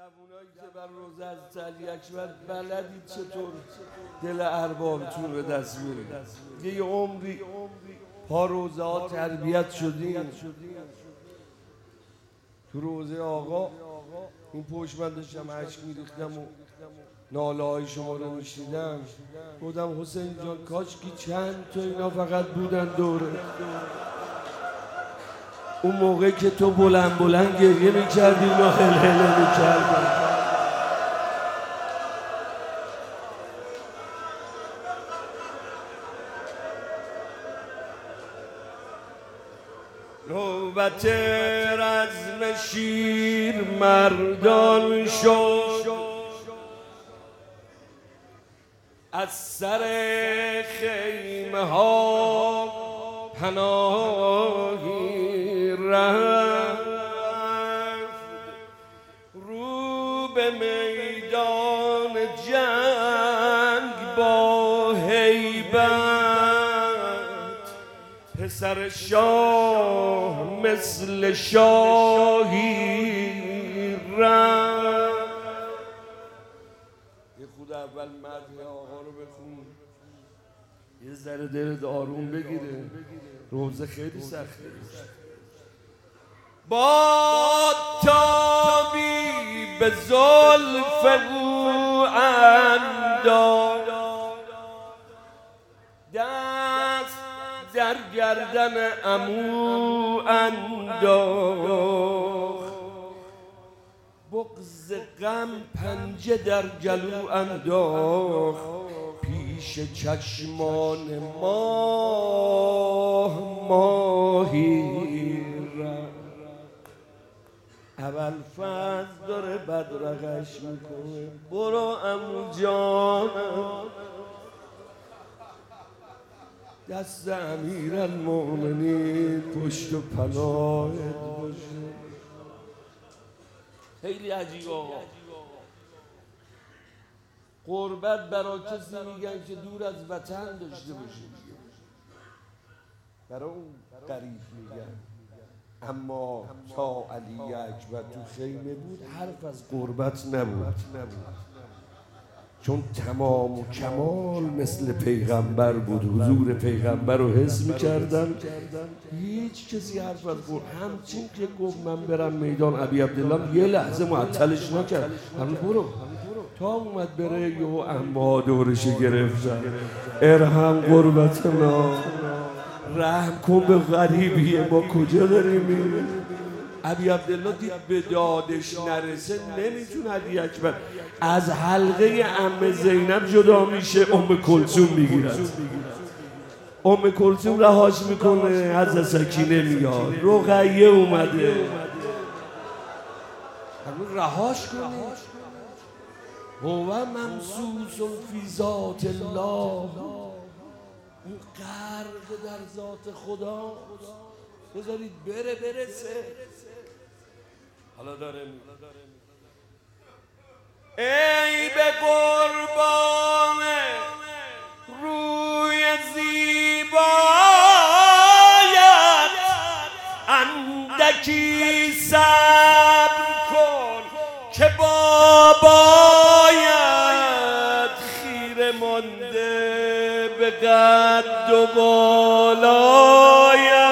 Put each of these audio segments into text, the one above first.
جوونایی که بر روزه از علی اکبر بلدید چطور دل اربابتون رو دست بیارید. یه عمری پا روزه ها تربیت شدیم تو روزه آقا. این پشت من داشتم اشک میریختم و ناله های شما رو میشنیدم، گفتم حسین جان کاشکی چند تا اینا فقط بودن دوره. اون موقع که تو بلند بلند گریه میکردی اینا هل میکردن. نوبت رزم شیر مردان شد، از سر خیمه ها پناهی رفت، رو به میدان جنگ با هیبت، پسر شاه مثل شاهی رفت. یه خود اول مدح آقا رو بخون، یه ذره دلت آروم بگیره، روزه خیلی سخته. باد تابی به زلف او انداخت، دست در گردن عمو انداخت، بغض غم پنجه در گلو انداخت، پیش چشمان ماهی رفت. اول فضل داره بدرقش میکنه، برو عمو جانم، دست امیرالمؤمنین پشت و پناهت باشه. خیلی عجیب آقا، قربت برای کسی میگن که دور از وطن داشته باشه، برای اون غریب میگن. اما تا علی اکبر تو خیمه بود حرف از قربت نبود، چون تمام و کمال مثل پیغمبر بود، حضور پیغمبر رو حس میکردن. هیچ کسی حرف از قربت، همچین که گفت من برم میدان ابی عبدالله یه لحظه معطلش نکرد، همون برو تا اومد بره یهو اما دورش گرفتن. ارحم قربتنا، رحم کن به غریبیه، ما کجا داریم میریم؟ ابی عبدالله دید به دادش نرسه نمیتونه علی اکبر از حلقه عمه زینب جدا میشه، ام کلثوم میگیرد، ام کلثوم رهاش میکنه، از سکینه میاد، رقیه اومده، همون رهاش کنه. هو ممسوس فی ذات الله، اون غرق در ذات خدا، بذارید برسه. حالا داره ای به قربان روی زیبایت، اندکی صبر کن که بابایت خیره مانده به قد و بالایت.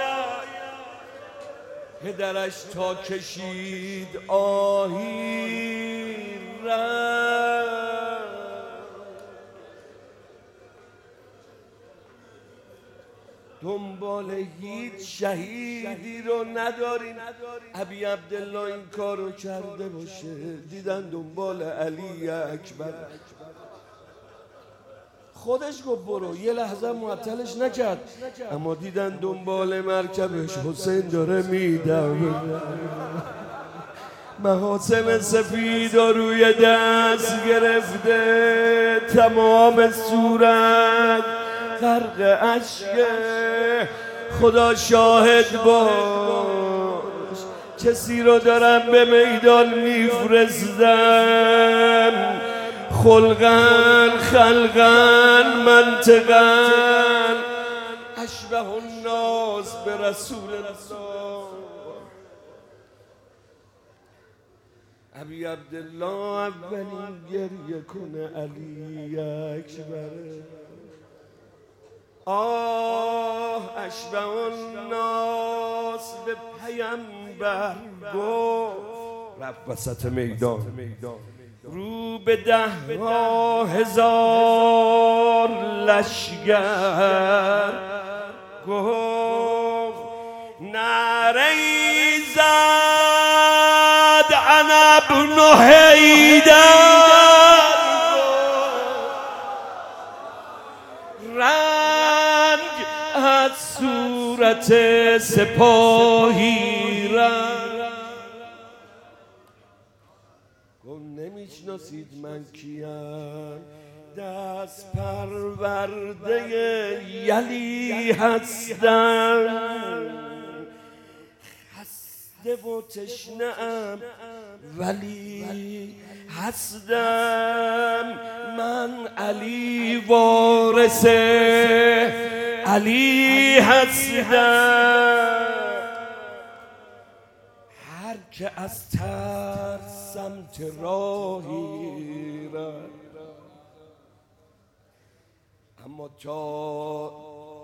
پدرش تا کشید آهی رفت، دنبال هیچ شهیدی رو نداریم ابی عبدالله این کارو کرده باشه. دیدن دنبال علی اکبر، خودش گفت برو، یه لحظه معطلش نکرد، اما دیدن دنبال مرکبش حسین داره میدوه، محاسن سفید و روی دست گرفته، تمام صورت غرق اشکه. خدا شاهد باش کسی رو دارم به میدان میفرستم، خلقن خلقن منطقن اشبه الناس به رسول الله. ابی عبدالله اولین گریه کنه علی اکبر. آه اشبه الناس به پیمبر گفت، رفت وسط میدان رو به 10,000 لشگر گفت، نعره زد انا ابن حیدر، رنگ از صورت سپاهی رنگ. گفت نمیشناسید من کیم؟ دست پرورده یلی هستم، خسته و تشنه‌ام ولی هستم. من علی وارث علی هستم. هر که از ترس سمت راهی رفت، اما تا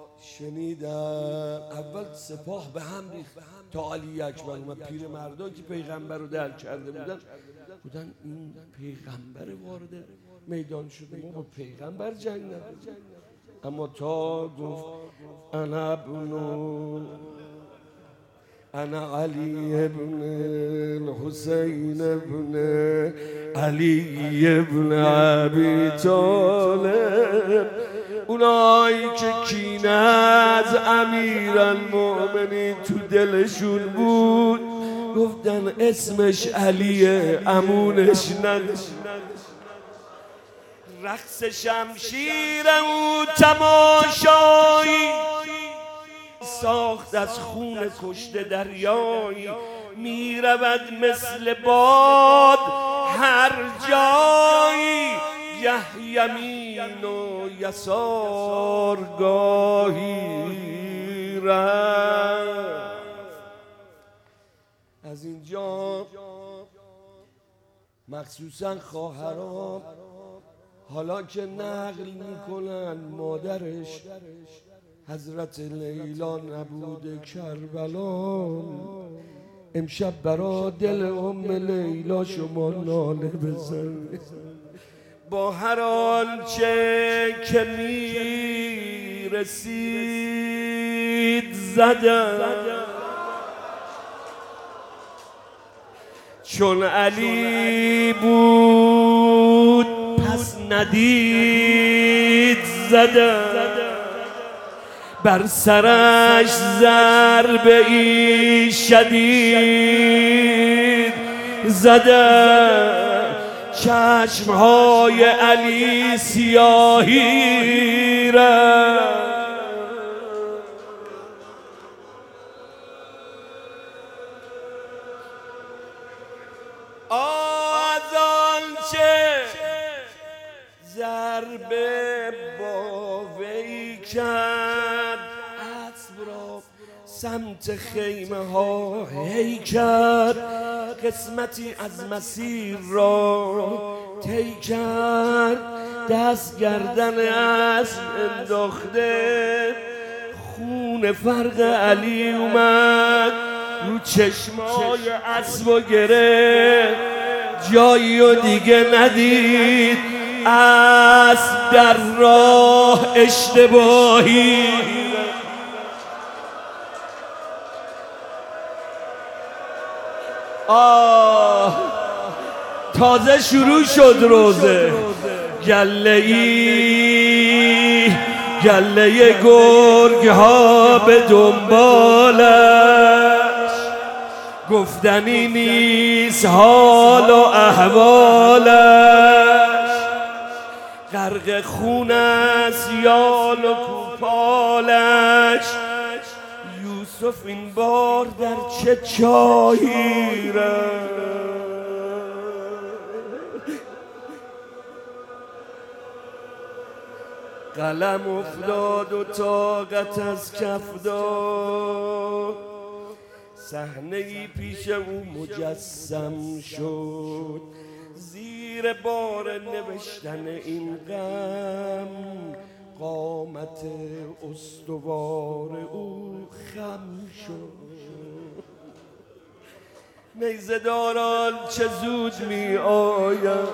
شنیدم اول سپاه به هم ریخت تا علی اکبر اومد. پیر مردان که پیغمبر رو درک کرده بودن این پیغمبر وارد میدان شده، ما با پیغمبر جنگ نداریم. اما تا گفت انا علی ابن الحسین ابن علی ابن ابی طالب، اونایی که کینه از امیرالمؤمنین تو دلشون بود گفتن اسمش علیه، امونش نداشت. رقص شمشیر او تماشایی ساخت از خون کشته دریایی، میرود مثل باد هر جایی، گه یمین و یسار گاهی رفت. از اینجا مخصوصا خواهرام حالا که نقل میکنن مادرش حضرت لیلا نبود کربلا، امشب برا دل ام لیلا شما ناله بزن. با هر آنچه که میرسید زدم، چون علی بود پس ندید زدم، بر سرش ضربه ای شدید زدم، چشمهای علی سیاهی رفت. از آنچه ضربه با وی کرد، اسب را سمت خیمه ها هی کرد، قسمتی از مسیر را طی کرد، دست گردن اسب انداخته، خون فرق علی اومد رو چشمای اسب و گرفت، جایی و دیگه ندید، اسب در راه اشتباهی. تازه شروع شد روزه، گله گرگ ها به دنبالش، گفتنی نیست حال و احوالش، غرق خون است یال و کوپالش، یوسف این بار در چه چاهی رفت. قلم افتاد و طاقت از کف داد، صحنه‌ای پیش او مجسم شد، زیر بار نوشتن این غم قامت استوار او خم شد. نیزه داران چه زود می آید،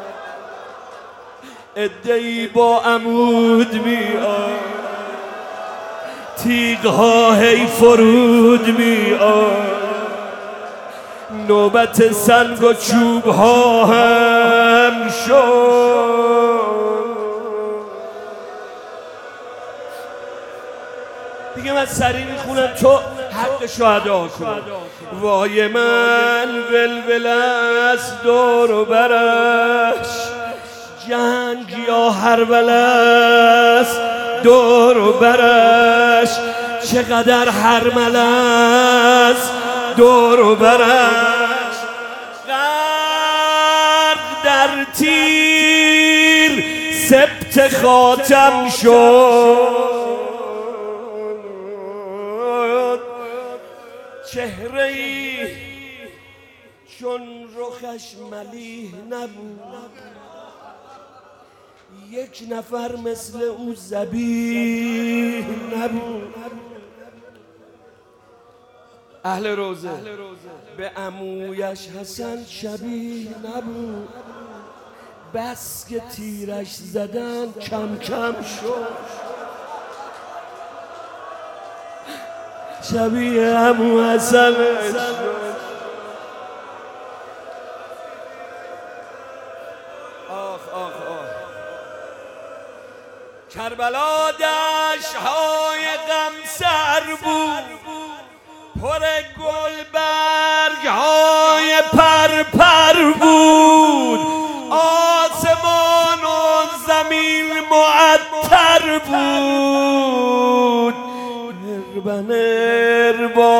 عده‌ای با عمود می آید، تیغ‌ها هی فرود می آید، نوبت سنگ و چوب‌ها هم شد. دیگه من سریع میخونم تو حقشو ادا کن. وای من ولول است دور و برش، جنگ یا هرول است دور و برش، چقدر هرمل است دور و برش. غرق در تیر سبت خاتم شد، چهره‌ای چون رخش ملیح نبود، یک نفر مثل او ذبیح نبود. اهل روزه به عمویش حسن شبیه نبود، بس که تیرش زدن کم کم شد، شبیه عمو حسن شد. کربلا دشت‌های غم سر بود، پر گل برگ‌های پرپر بود، آسمان و زمین معطر بود. اربن اربا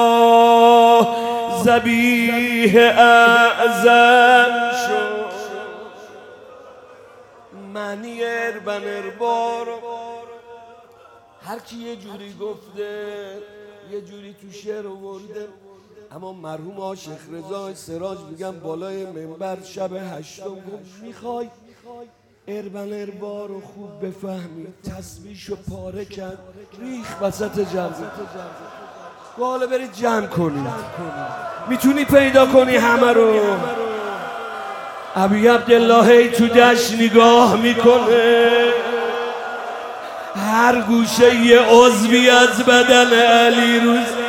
ذبیح اعظم شد. معنی اربن اربا رو هر کی یه جوری گفته، یه جوری تو شعر آورده، اما مرحوم عاشق رضا سراج میگم بالای منبر شب هشتم گفت میخوای اربن اربا رو خوب بفهمی، تسبیحشو پاره کرد ریخ وسط جمع. حالا برید جمع کنید، میتونی پیدا کنی همه رو. ابی عبدالله تو دشت نگاه میکنه، هر گوشه یه عضوی از بدن علی روز.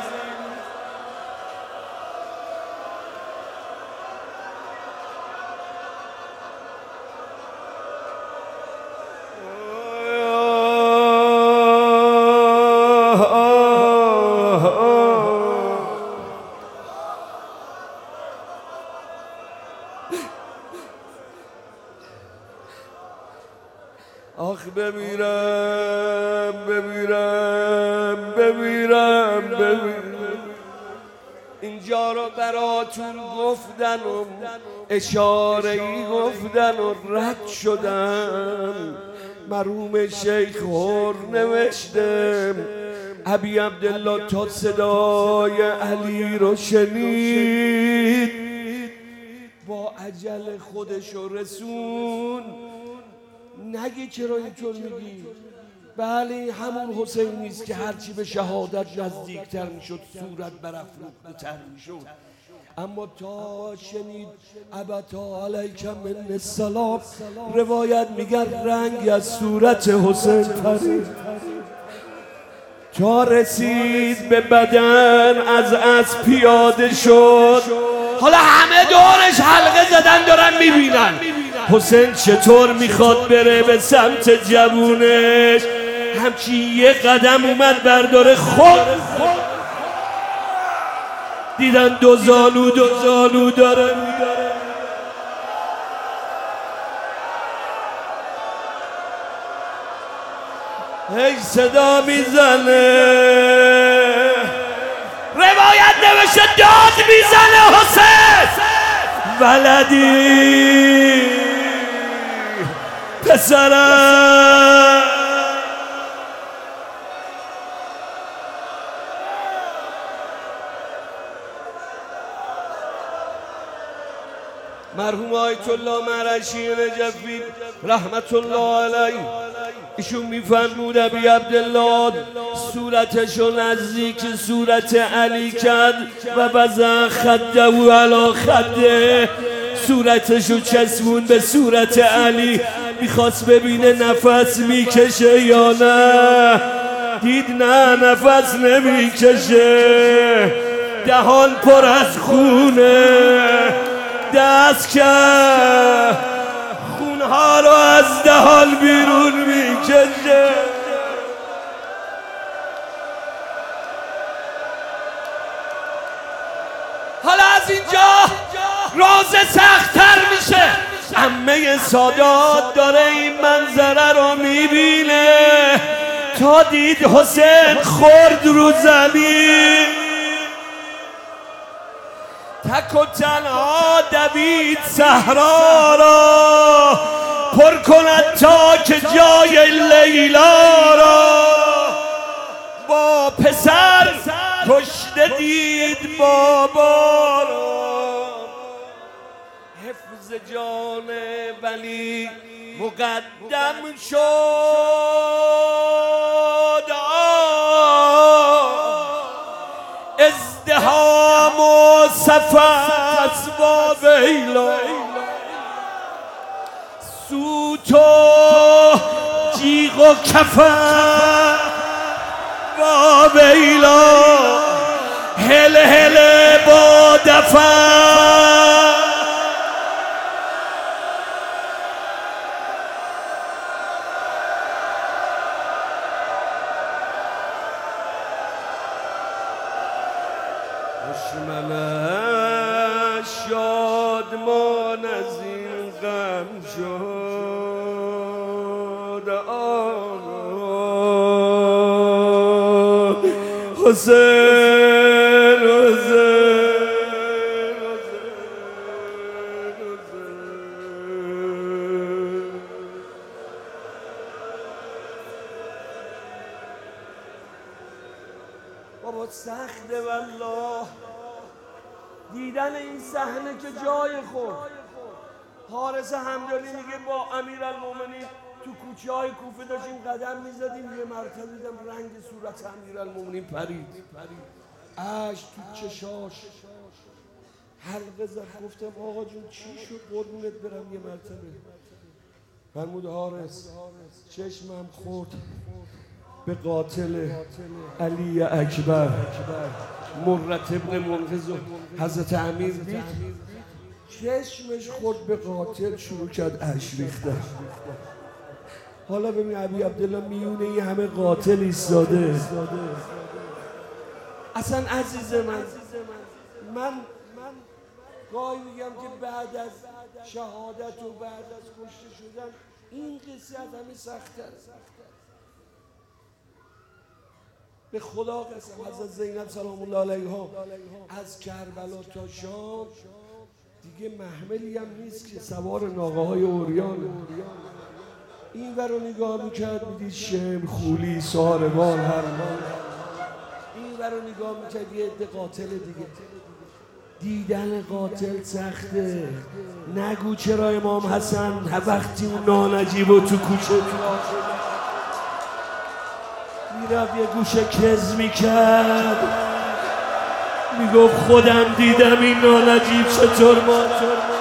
آخ بمیرم بمیرم بمیرم بمیرم. اینجا رو براتون گفتن و اشاره‌ای گفتن و رد شدن. مرحوم شیخ هور نوشته ابی عبدالله تا صدای علی رو شنید، با عجل خودشو رسون. نگی چرا اینطور میگی؟ بله همون حسین نیست که هرچی به شهادت نزدیکتر میشد صورت برافروخته‌تر میشد. اما تا شنید ابتا علیک من السلام، روایت میگن رنگ از صورت حسین پرید. تا رسید به بدن از پیاده شد. حالا همه دورش حلقه زدن دارن میبینن حسین چطور میخواد بره به سمت جوونش. همچی یه قدم اومد برداره خود دیدن دو زانو داره. هی صدا میزنه، روایت نوشته داد میزنه حسین ولدی پسرم. مرحوم آیت الله مرشی نجفی رحمت الله علیه ایشون میفرمود ابی عبدالله صورتشو نزدیک صورت علی کرد و بزن خده و علا خده، صورتشو چسبون به صورت علی، میخواست ببینه نفس میکشه یا نه، دید نه نفس نمیکشه، دهان پر از خونه، دست کرد خونها رو از دهان بیرون میکشه. حالا از اینجا راز سخت‌تر میشه. عمه سادات داره این منظره رو میبینه، تا دید حسین خورد رو زمین، تک و تنها دوید صحرا را، پر کند تا که جای لیلا را، با پسر کشته دید بابا را، حفظ جان ولی مقدم شد، ازدحام و صفت با ویلا، سوت و جیغ و کفن با ویلا، هل هل با دفن. دشمنش شادمان از این غم شد، حسین حسین بابا سخته والله دیدن این صحنه که جای خورد. حارس همدانی میگه با امیرالمومنین تو کوچه های کوفه داشتیم قدم میزدیم، یه مرتبه دیدم رنگ صورت امیرالمومنین پرید، اشک تو چشاش، حلقه زد. گفتم آقا جون چی شد قربونت برم؟ یه مرتبه فرمود حارس چشمم خورد به قاتل علی اکبر، مرت ابن منقذ. حضرت امیر دید چشمش خورد به قاتل، شروع کرد اشک ریختن. حالا ببین ابی عبدالله میونه این همه قاتل ایستاده. اصلا عزیز من گاهی میگم که بعد از شهادت و بعد از کشته شدن این قصه از همه سخت‌تر. به خدا قسم حضرت زینب سلام الله علیها از کربلا تا شام دیگه محملی هم نیست که سوار ناقه های اوریانه. این ور رو نگاه میکرد میدید شم، خولی، ساربان، هرمان. این ور رو نگاه میکرد یه عده قاتل دیگه. دیدن قاتل سخته. نگو چرا امام حسن وقتی اون نانجیب و تو کوچه میرفت یه گوشه کز میکرد، میگفت خودم دیدم این نانجیب چطور مات.